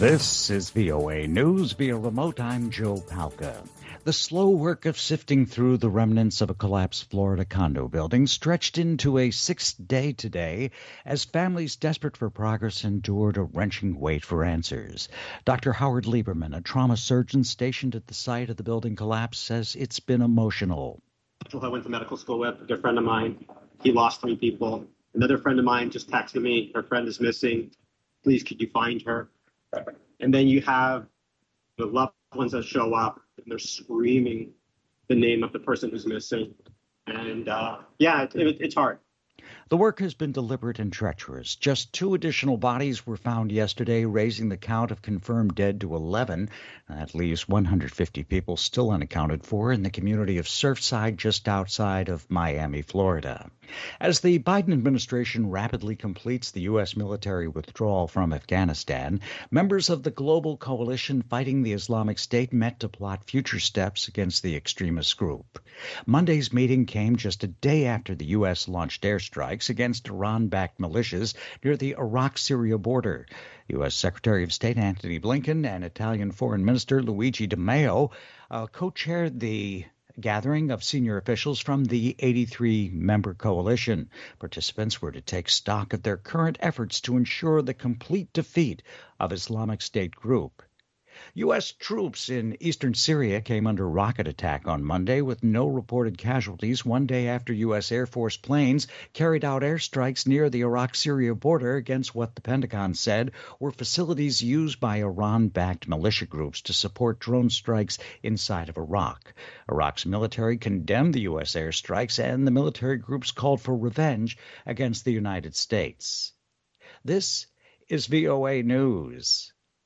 This is VOA News via remote. I'm Joe Palca. The slow work of sifting through the remnants of a collapsed Florida condo building stretched into a sixth day today as families desperate for progress endured a wrenching wait for answers. Dr. Howard Lieberman, a trauma surgeon stationed at the site of the building collapse, says it's been emotional. I went to medical school with a good friend of mine. He lost 3 people. Another friend of mine just texted me, her friend is missing. Please, could you find her? And then you have the loved ones that show up and they're screaming the name of the person who's missing. And it's hard. The work has been deliberate and treacherous. Just 2 additional bodies were found yesterday, raising the count of confirmed dead to 11. That leaves 150 people still unaccounted for in the community of Surfside, just outside of Miami, Florida. As the Biden administration rapidly completes the U.S. military withdrawal from Afghanistan, members of the global coalition fighting the Islamic State met to plot future steps against the extremist group. Monday's meeting came just a day after the U.S. launched airstrikes against Iran-backed militias near the Iraq-Syria border. U.S. Secretary of State Antony Blinken and Italian Foreign Minister Luigi Di Maio co-chaired the gathering of senior officials from the 83-member coalition. Participants were to take stock of their current efforts to ensure the complete defeat of Islamic State group. U.S. troops in eastern Syria came under rocket attack on Monday with no reported casualties, one day after U.S. Air Force planes carried out airstrikes near the Iraq-Syria border against what the Pentagon said were facilities used by Iran-backed militia groups to support drone strikes inside of Iraq. Iraq's military condemned the U.S. airstrikes, and the military groups called for revenge against the United States. This is VOA News.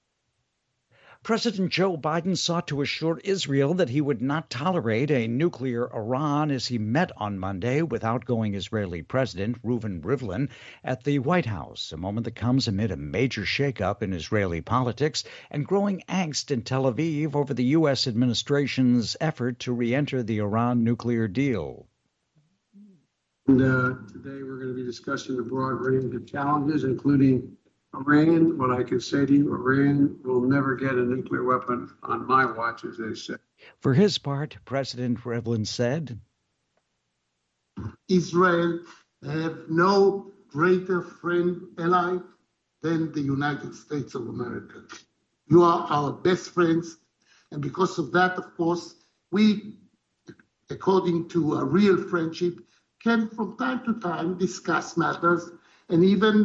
President Joe Biden sought to assure Israel that he would not tolerate a nuclear Iran as he met on Monday with outgoing Israeli President Reuven Rivlin at the White House, a moment that comes amid a major shakeup in Israeli politics and growing angst in Tel Aviv over the U.S. administration's effort to re-enter the Iran nuclear deal. And today we're going to be discussing a broad range of challenges, including Iran. What I can say to you, Iran will never get a nuclear weapon on my watch, as they say. For his part, President Rivlin said, Israel have no greater friend, ally, than the United States of America. You are our best friends. And because of that, of course, we, according to a real friendship, can from time to time discuss matters and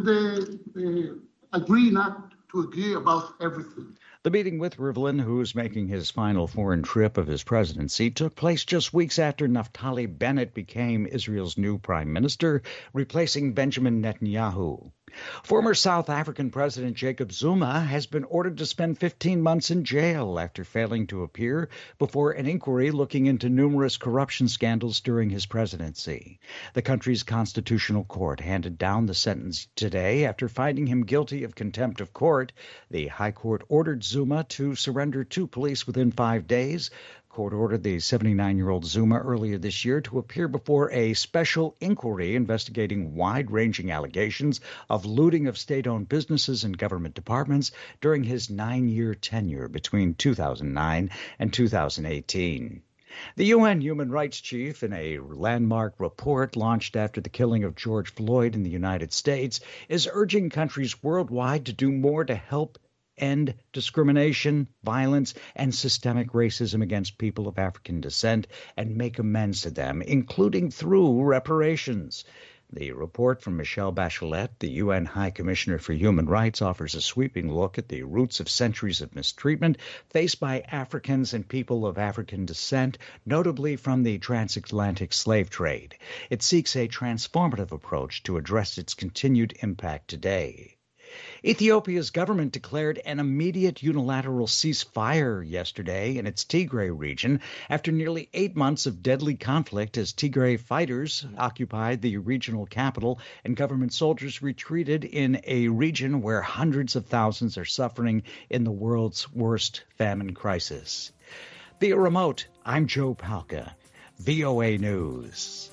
even agree not to agree about everything. The meeting with Rivlin, who's making his final foreign trip of his presidency, took place just weeks after Naftali Bennett became Israel's new prime minister, replacing Benjamin Netanyahu. Former South African President Jacob Zuma has been ordered to spend 15 months in jail after failing to appear before an inquiry looking into numerous corruption scandals during his presidency. The country's constitutional court handed down the sentence today after finding him guilty of contempt of court. The High Court ordered Zuma to surrender to police within 5 days. Court ordered the 79-year-old Zuma earlier this year to appear before a special inquiry investigating wide-ranging allegations of looting of state-owned businesses and government departments during his 9-year tenure between 2009 and 2018. The UN Human Rights Chief, in a landmark report launched after the killing of George Floyd in the United States, is urging countries worldwide to do more to help end discrimination, violence, and systemic racism against people of African descent and make amends to them, including through reparations. The report from Michelle Bachelet, the UN High Commissioner for Human Rights, offers a sweeping look at the roots of centuries of mistreatment faced by Africans and people of African descent, notably from the transatlantic slave trade. It seeks a transformative approach to address its continued impact today. Ethiopia's government declared an immediate unilateral ceasefire yesterday in its Tigray region after nearly 8 months of deadly conflict as Tigray fighters occupied the regional capital and government soldiers retreated in a region where hundreds of thousands are suffering in the world's worst famine crisis. Via remote, I'm Joe Palca, VOA News.